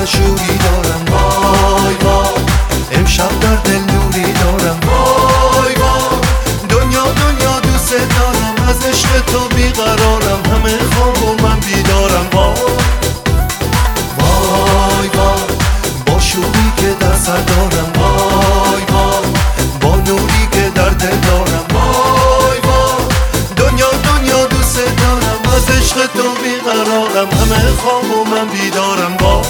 سرشوری دارم، وای وای امشب در دل نوری دارم، وای وای دنیا دنیا دوست دارم، از عشق تو بیقرارم، همه خواب و من بیدارم، وای وای وای با شوری که در سر دارم، وای وای با نوری که در دل دارم، وای وای دنیا دنیا دوست دارم، از عشق تو بیقرارم، همه خواب و من بیدارم، وای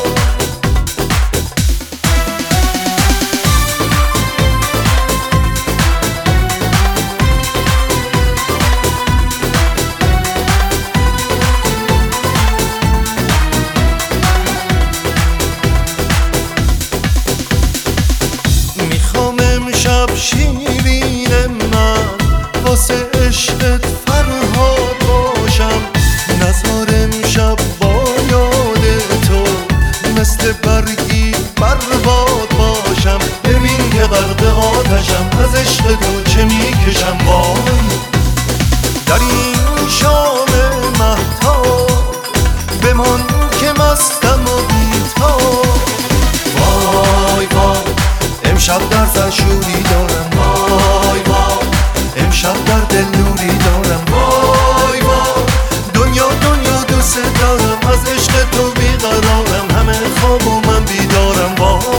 شیرین من واسه عشقت فرهاد باشم، نزار امشب با یاد تو مثل برگی برباد باشم، ببین که غرق آتشم، از عشق تو چه میکشم، وای در این شام مهتاب بمان که مستم و بیتاب، وای وای امشب در سرشوری دارم، وای وای امشب در دل نوری دارم، وای وای دنیا دنیا دوست دارم، از عشق تو بیقرارم، همه خواب و من بیدارم، وای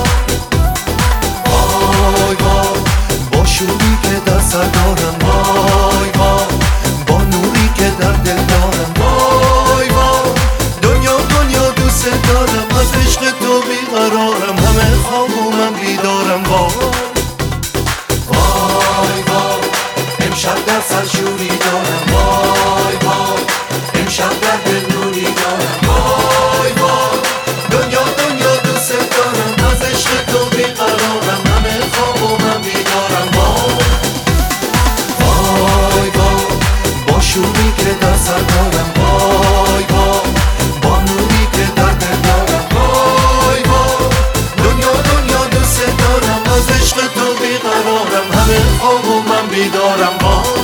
وای وای با شوری که در سر دارم، وای وای با نوری که در دل دارم، وای وای دنیا دنیا دوست دارم، از عشق تو بیقرارم، همه خواب و من بیدارم، وای وای وای امشب در سرشوری دارم، وای وای امشب در دل نوری دارم، وای وای دنیا دنیا دوست دارم، از عشق تو بیقرارم، همه خواب و من بیدارم، وای وای وای با شوری که در سر دارم، وای وای با نوری که در دل دارم، وای وای دنیا دنیا دوست دارم، از عشق تو بیقرارم، همه خواب و من بیدارم، وای